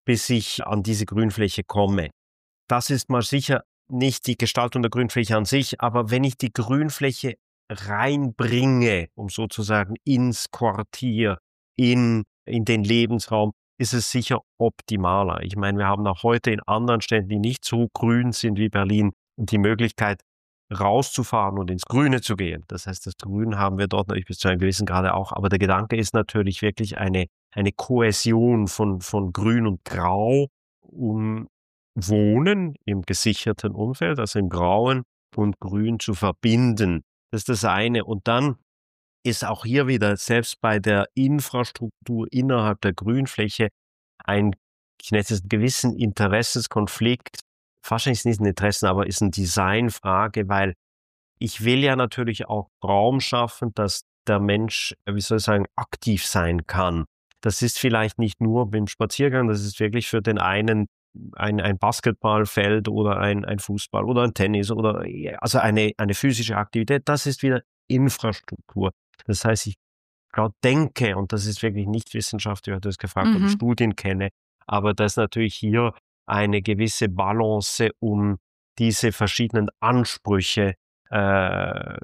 bis ich an diese Grünfläche komme. Das ist mal sicher nicht die Gestaltung der Grünfläche an sich, aber wenn ich die Grünfläche reinbringe, um sozusagen ins Quartier, in, in den Lebensraum, ist es sicher optimaler. Ich meine, wir haben auch heute in anderen Städten, die nicht so grün sind wie Berlin, die Möglichkeit, rauszufahren und ins Grüne zu gehen. Das heißt, das Grün haben wir dort natürlich bis zu einem gewissen Grade auch. Aber der Gedanke ist natürlich wirklich eine, eine Kohäsion von, von Grün und Grau, um Wohnen im gesicherten Umfeld, also im Grauen und Grün zu verbinden. Das ist das eine. Und dann ist auch hier wieder, selbst bei der Infrastruktur innerhalb der Grünfläche, ein, ich nenne es einen gewissen Interessenskonflikt. Wahrscheinlich ist es nicht ein Interessen, aber ist eine Designfrage, weil ich will ja natürlich auch Raum schaffen, dass der Mensch, wie soll ich sagen, aktiv sein kann. Das ist vielleicht nicht nur beim Spaziergang, das ist wirklich für den einen ein, ein Basketballfeld oder ein, ein Fußball oder ein Tennis oder also eine, eine physische Aktivität. Das ist wieder Infrastruktur. Das heißt, ich gerade denke, und das ist wirklich nicht wissenschaftlich, du hast gefragt, mhm. ob ich Studien kenne, aber das ist natürlich hier eine gewisse Balance, um diese verschiedenen Ansprüche äh,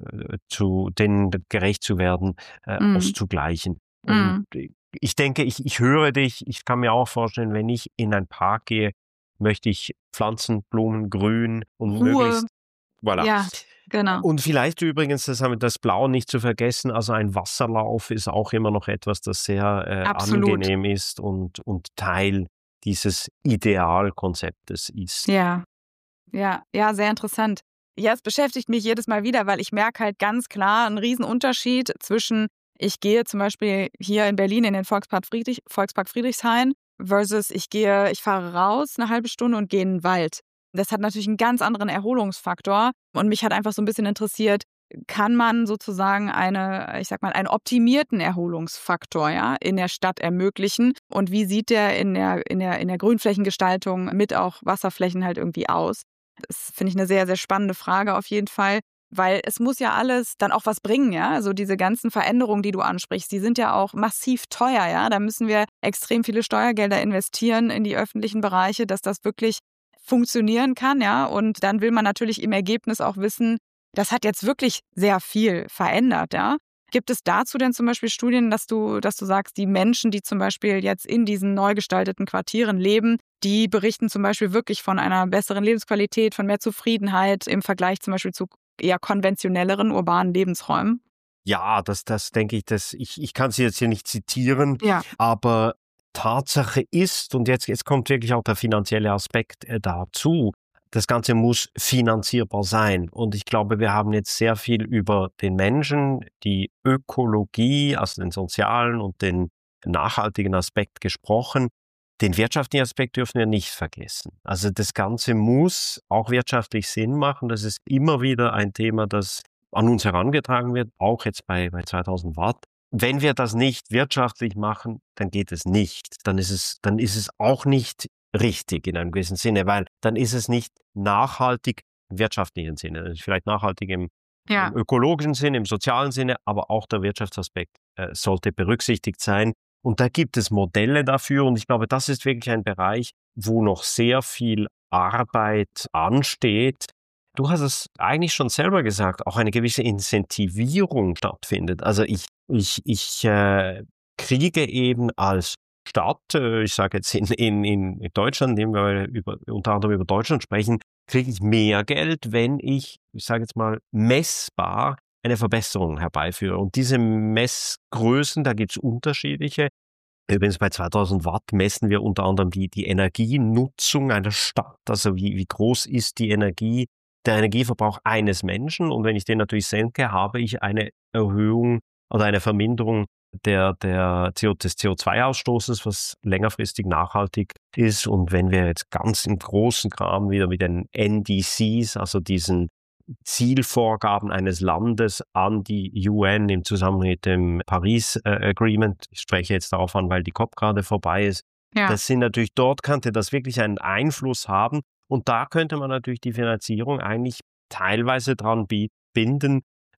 zu denen gerecht zu werden, äh, mm. auszugleichen. Und mm. ich denke, ich, ich höre dich, ich kann mir auch vorstellen, wenn ich in einen Park gehe, möchte ich Pflanzen, Blumen, Grün und Ruhe. Möglichst, voilà. Ja, genau. Und vielleicht übrigens, das haben wir das Blau nicht zu vergessen, also ein Wasserlauf ist auch immer noch etwas, das sehr äh, angenehm ist und, und Teil dieses Idealkonzeptes ist. Ja, ja, ja, sehr interessant. Ja, es beschäftigt mich jedes Mal wieder, weil ich merke halt ganz klar einen Riesenunterschied zwischen, ich gehe zum Beispiel hier in Berlin in den Volkspark, Friedrich, Volkspark Friedrichshain versus ich gehe, ich fahre raus eine halbe Stunde und gehe in den Wald. Das hat natürlich einen ganz anderen Erholungsfaktor und mich hat einfach so ein bisschen interessiert, kann man sozusagen eine, ich sag mal, einen optimierten Erholungsfaktor ja, in der Stadt ermöglichen und wie sieht der in der, in der, in der Grünflächengestaltung mit auch Wasserflächen halt irgendwie aus? Das finde ich eine sehr, sehr spannende Frage auf jeden Fall, weil es muss ja alles dann auch was bringen, ja. Also diese ganzen Veränderungen, die du ansprichst, die sind ja auch massiv teuer, ja. Da müssen wir extrem viele Steuergelder investieren in die öffentlichen Bereiche, dass das wirklich funktionieren kann, ja. Und dann will man natürlich im Ergebnis auch wissen, das hat jetzt wirklich sehr viel verändert, ja. Gibt es dazu denn zum Beispiel Studien, dass du, dass du sagst, die Menschen, die zum Beispiel jetzt in diesen neu gestalteten Quartieren leben, die berichten zum Beispiel wirklich von einer besseren Lebensqualität, von mehr Zufriedenheit im Vergleich zum Beispiel zu eher konventionelleren urbanen Lebensräumen? Ja, das, das denke ich, das, ich, ich kann sie jetzt hier nicht zitieren, ja. aber Tatsache ist, und jetzt, jetzt kommt wirklich auch der finanzielle Aspekt äh, dazu, das Ganze muss finanzierbar sein. Und ich glaube, wir haben jetzt sehr viel über den Menschen, die Ökologie, also den sozialen und den nachhaltigen Aspekt gesprochen. Den wirtschaftlichen Aspekt dürfen wir nicht vergessen. Also das Ganze muss auch wirtschaftlich Sinn machen. Das ist immer wieder ein Thema, das an uns herangetragen wird, auch jetzt bei, bei zweitausend Watt. Wenn wir das nicht wirtschaftlich machen, dann geht es nicht. Dann ist es, dann ist es auch nicht richtig in einem gewissen Sinne, weil dann ist es nicht nachhaltig im wirtschaftlichen Sinne. Das ist vielleicht nachhaltig im, ja. im ökologischen Sinne, im sozialen Sinne, aber auch der Wirtschaftsaspekt äh, sollte berücksichtigt sein. Und da gibt es Modelle dafür und ich glaube, das ist wirklich ein Bereich, wo noch sehr viel Arbeit ansteht. Du hast es eigentlich schon selber gesagt, auch eine gewisse Incentivierung stattfindet. Also ich, ich, ich äh, kriege eben als Stadt, äh, ich sage jetzt in, in, in Deutschland, indem wir über, unter anderem über Deutschland sprechen, kriege ich mehr Geld, wenn ich, ich sage jetzt mal, messbar eine Verbesserung herbeiführe. Und diese Messgrößen, da gibt es unterschiedliche. Übrigens bei zweitausend Watt messen wir unter anderem die, die Energienutzung einer Stadt. Also wie, wie groß ist die Energie, der Energieverbrauch eines Menschen. Und wenn ich den natürlich senke, habe ich eine Erhöhung oder eine Verminderung der, der C O, des C O zwei Ausstoßes, was längerfristig nachhaltig ist. Und wenn wir jetzt ganz im großen Kram wieder mit den N D Cs, also diesen Zielvorgaben eines Landes an die U N im Zusammenhang mit dem Paris äh, Agreement, ich spreche jetzt darauf an, weil die COP gerade vorbei ist, ja. Das sind natürlich, dort könnte das wirklich einen Einfluss haben und da könnte man natürlich die Finanzierung eigentlich teilweise dran binden,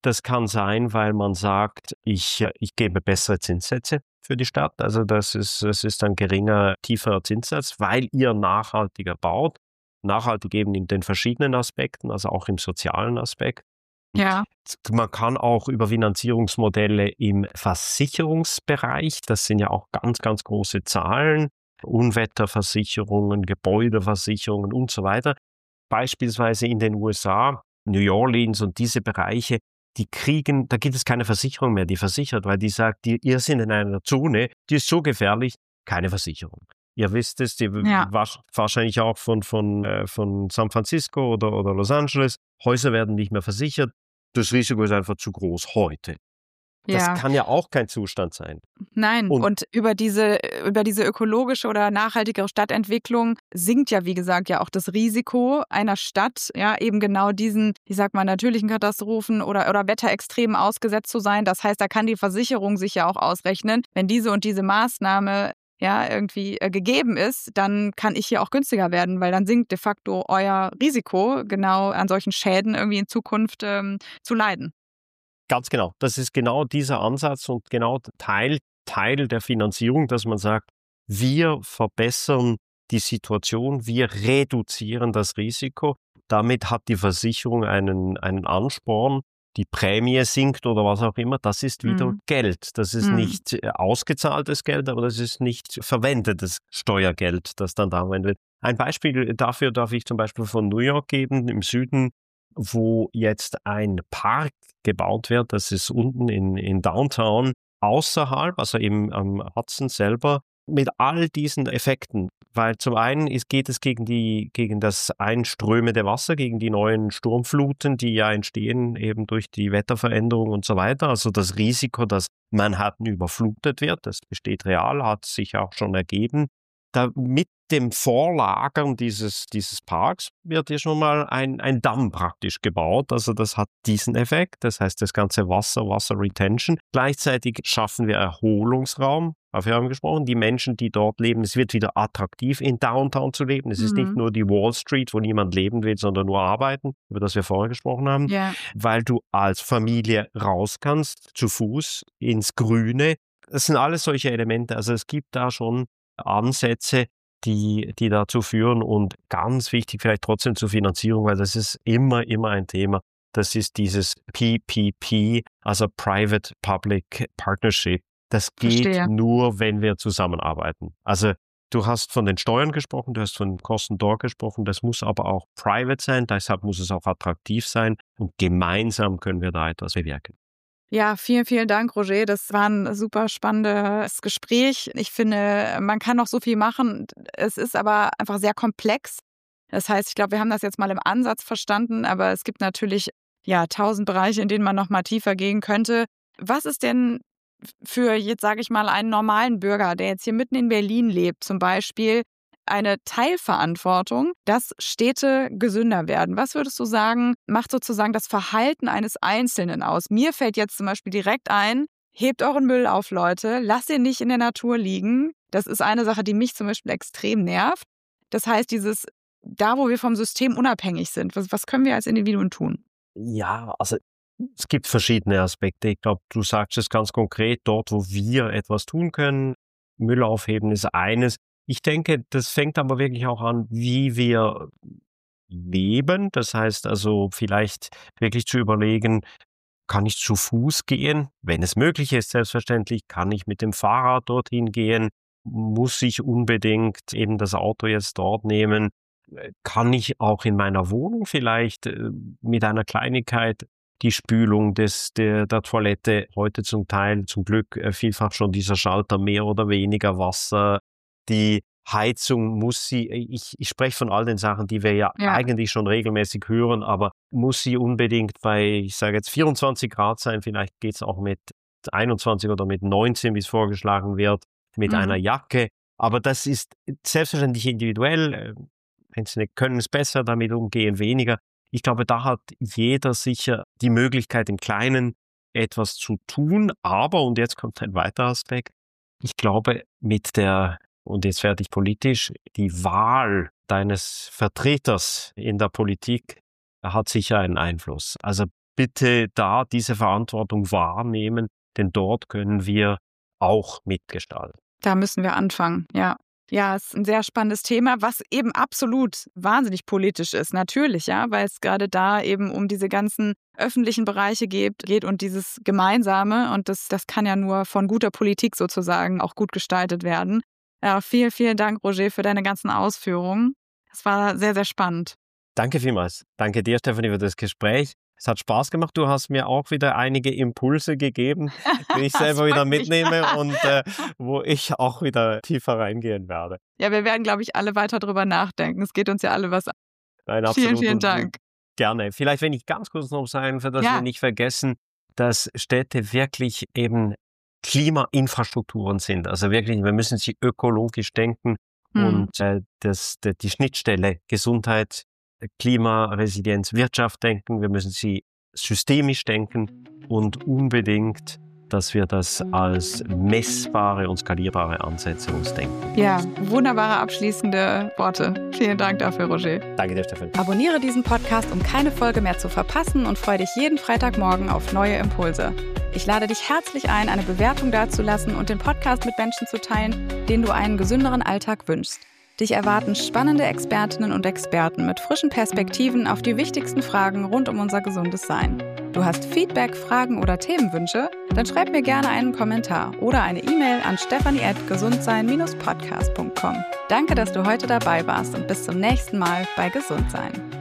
Das kann sein, weil man sagt, ich, ich gebe bessere Zinssätze für die Stadt. Also das ist, das ist ein geringer, tieferer Zinssatz, weil ihr nachhaltiger baut. Nachhaltig eben in den verschiedenen Aspekten, also auch im sozialen Aspekt. Ja. Man kann auch über Finanzierungsmodelle im Versicherungsbereich, das sind ja auch ganz, ganz große Zahlen, Unwetterversicherungen, Gebäudeversicherungen und so weiter. Beispielsweise in den U S A, New Orleans und diese Bereiche, die kriegen, da gibt es keine Versicherung mehr, die versichert, weil die sagt, die, ihr seid in einer Zone, die ist so gefährlich, keine Versicherung. Ihr wisst es, die Ja. wahrscheinlich auch von, von, äh, von San Francisco oder, oder Los Angeles. Häuser werden nicht mehr versichert. Das Risiko ist einfach zu groß heute. Das Ja. kann ja auch kein Zustand sein. Nein, und, und über diese, über diese ökologische oder nachhaltigere Stadtentwicklung sinkt ja, wie gesagt, ja auch das Risiko einer Stadt, ja, eben genau diesen, ich sag mal, natürlichen Katastrophen oder, oder Wetterextremen ausgesetzt zu sein. Das heißt, da kann die Versicherung sich ja auch ausrechnen, wenn diese und diese Maßnahme ja irgendwie äh, gegeben ist, dann kann ich hier auch günstiger werden, weil dann sinkt de facto euer Risiko, genau an solchen Schäden irgendwie in Zukunft ähm, zu leiden. Ganz genau. Das ist genau dieser Ansatz und genau Teil, Teil der Finanzierung, dass man sagt, wir verbessern die Situation, wir reduzieren das Risiko. Damit hat die Versicherung einen, einen Ansporn. Die Prämie sinkt oder was auch immer, das ist wieder Mhm. Geld. Das ist Mhm. nicht ausgezahltes Geld, aber das ist nicht verwendetes Steuergeld, das dann da verwendet wird. Ein Beispiel dafür darf ich zum Beispiel von New York geben, im Süden, wo jetzt ein Park gebaut wird. Das ist unten in, in Downtown, außerhalb, also eben am Hudson selber, mit all diesen Effekten. Weil zum einen ist, geht es gegen, die, gegen das einströmende Wasser, gegen die neuen Sturmfluten, die ja entstehen eben durch die Wetterveränderung und so weiter. Also das Risiko, dass Manhattan überflutet wird, das besteht real, hat sich auch schon ergeben. Da mit dem Vorlagern dieses, dieses Parks wird hier schon mal ein, ein Damm praktisch gebaut. Also das hat diesen Effekt. Das heißt, das ganze Wasser, Wasser Retention. Gleichzeitig schaffen wir Erholungsraum. Dafür haben wir gesprochen. Die Menschen, die dort leben, es wird wieder attraktiv, in Downtown zu leben. Es ist Mhm. nicht nur die Wall Street, wo niemand leben will, sondern nur arbeiten, über das wir vorher gesprochen haben. Ja. Weil du als Familie raus kannst, zu Fuß, ins Grüne. Das sind alles solche Elemente. Also es gibt da schon Ansätze, die, die dazu führen und ganz wichtig vielleicht trotzdem zur Finanzierung, weil das ist immer, immer ein Thema. Das ist dieses P P P, also Private-Public Partnership. Das geht Verstehe. nur, wenn wir zusammenarbeiten. Also du hast von den Steuern gesprochen, du hast von den Kosten dort gesprochen, das muss aber auch private sein, deshalb muss es auch attraktiv sein und gemeinsam können wir da etwas bewirken. Ja, vielen, vielen Dank, Roger. Das war ein super spannendes Gespräch. Ich finde, man kann noch so viel machen. Es ist aber einfach sehr komplex. Das heißt, ich glaube, wir haben das jetzt mal im Ansatz verstanden, aber es gibt natürlich ja tausend Bereiche, in denen man noch mal tiefer gehen könnte. Was ist denn für jetzt, sage ich mal, einen normalen Bürger, der jetzt hier mitten in Berlin lebt, zum Beispiel eine Teilverantwortung, dass Städte gesünder werden? Was würdest du sagen, macht sozusagen das Verhalten eines Einzelnen aus? Mir fällt jetzt zum Beispiel direkt ein, hebt euren Müll auf, Leute, lasst ihn nicht in der Natur liegen. Das ist eine Sache, die mich zum Beispiel extrem nervt. Das heißt, dieses, da wo wir vom System unabhängig sind, was, was können wir als Individuen tun? Ja, also es gibt verschiedene Aspekte. Ich glaube, du sagst es ganz konkret, dort, wo wir etwas tun können. Müll aufheben ist eines. Ich denke, das fängt aber wirklich auch an, wie wir leben. Das heißt also vielleicht wirklich zu überlegen, kann ich zu Fuß gehen? Wenn es möglich ist, selbstverständlich, kann ich mit dem Fahrrad dorthin gehen? Muss ich unbedingt eben das Auto jetzt dort nehmen? Kann ich auch in meiner Wohnung vielleicht äh, mit einer Kleinigkeit die Spülung des, der, der Toilette, heute zum Teil zum Glück äh, vielfach schon dieser Schalter, mehr oder weniger Wasser, die Heizung muss sie, ich, ich spreche von all den Sachen, die wir ja, Ja. eigentlich schon regelmäßig hören, aber muss sie unbedingt bei, ich sage jetzt vierundzwanzig Grad sein, vielleicht geht es auch mit einundzwanzig oder mit neunzehn, wie es vorgeschlagen wird, mit Mhm. einer Jacke, aber das ist selbstverständlich individuell. Einzelne können es besser damit umgehen, weniger. Ich glaube, da hat jeder sicher die Möglichkeit, im Kleinen etwas zu tun. Aber, und jetzt kommt ein weiterer Aspekt, ich glaube, mit der, und jetzt werde ich politisch, die Wahl deines Vertreters in der Politik hat sicher einen Einfluss. Also bitte da diese Verantwortung wahrnehmen, denn dort können wir auch mitgestalten. Da müssen wir anfangen, ja. Ja, es ist ein sehr spannendes Thema, was eben absolut wahnsinnig politisch ist, natürlich, ja, weil es gerade da eben um diese ganzen öffentlichen Bereiche geht, geht und dieses Gemeinsame und das, das kann ja nur von guter Politik sozusagen auch gut gestaltet werden. Ja, vielen, vielen Dank, Roger, für deine ganzen Ausführungen. Das war sehr, sehr spannend. Danke vielmals. Danke dir, Stefanie, für das Gespräch. Es hat Spaß gemacht. Du hast mir auch wieder einige Impulse gegeben, die ich selber wieder mitnehme und äh, wo ich auch wieder tiefer reingehen werde. Ja, wir werden, glaube ich, alle weiter drüber nachdenken. Es geht uns ja alle was an. Nein, absolut. Vielen, vielen Dank. Gerne. Vielleicht, wenn ich ganz kurz noch sagen, für das Ja. wir nicht vergessen, dass Städte wirklich eben Klimainfrastrukturen sind. Also wirklich, wir müssen sie ökologisch denken Hm. und äh, das, die, die Schnittstelle Gesundheit, Klima, Resilienz, Wirtschaft denken. Wir müssen sie systemisch denken und unbedingt, dass wir das als messbare und skalierbare Ansätze uns denken. Ja, wunderbare abschließende Worte. Vielen Dank dafür, Roger. Danke dir, Stefan. Abonniere diesen Podcast, um keine Folge mehr zu verpassen und freue dich jeden Freitagmorgen auf neue Impulse. Ich lade dich herzlich ein, eine Bewertung dazulassen und den Podcast mit Menschen zu teilen, denen du einen gesünderen Alltag wünschst. Dich erwarten spannende Expertinnen und Experten mit frischen Perspektiven auf die wichtigsten Fragen rund um unser gesundes Sein. Du hast Feedback, Fragen oder Themenwünsche? Dann schreib mir gerne einen Kommentar oder eine E-Mail an stefanie at gesundsein Bindestrich podcast punkt com. Danke, dass du heute dabei warst und bis zum nächsten Mal bei Gesundsein.